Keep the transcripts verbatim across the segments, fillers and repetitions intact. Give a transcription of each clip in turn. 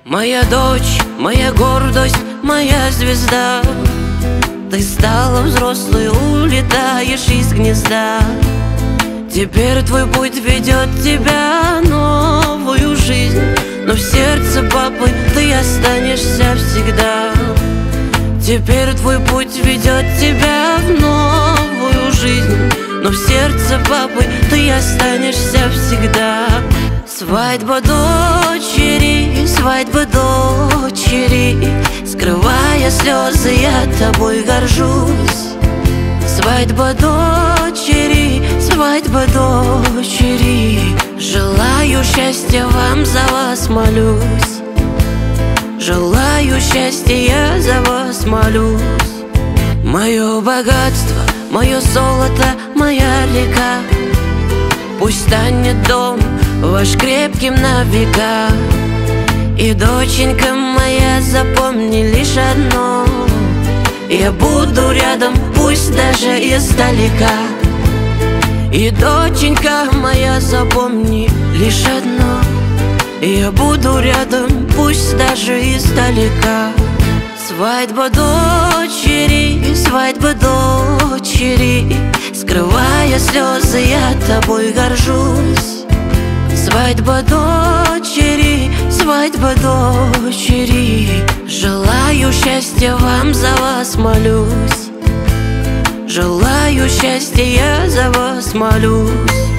Моя дочь, моя гордость, моя звезда. Ты стала взрослой, улетаешь из гнезда. Теперь твой путь ведет тебя в новую жизнь, но в сердце папы ты останешься всегда. Теперь твой путь ведет тебя в новую жизнь, но в сердце папы ты останешься всегда. Свадьба дочери, свадьба дочери, скрывая слезы, я тобой горжусь. Свадьба дочери, свадьба дочери, желаю счастья вам, за вас молюсь. Желаю счастья, я за вас молюсь. Мое богатство, мое золото, моя река, пусть станет дом ваш крепким на века. И, доченька моя, запомни лишь одно: я буду рядом, пусть даже издалека. И, доченька моя, запомни лишь одно: я буду рядом, пусть даже издалека. Свадьба дочери, свадьба дочери, скрывая слезы, я тобой горжусь. Свадьба дочери, свадьба дочери, желаю счастья вам, за вас молюсь. Желаю счастья, я за вас молюсь.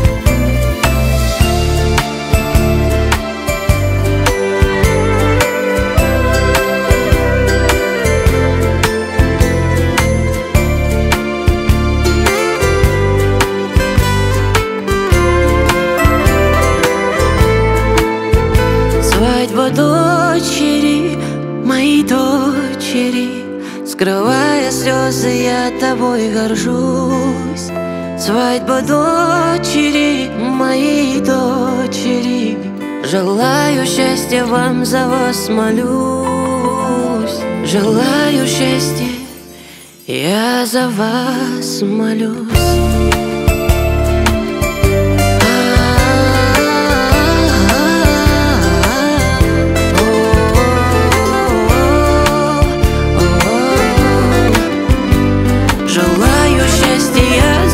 Свадьба дочери, моей дочери, скрывая слезы, я тобой горжусь. Свадьба дочери, моей дочери, желаю счастья вам, за вас молюсь. Желаю счастья, я за вас молюсь.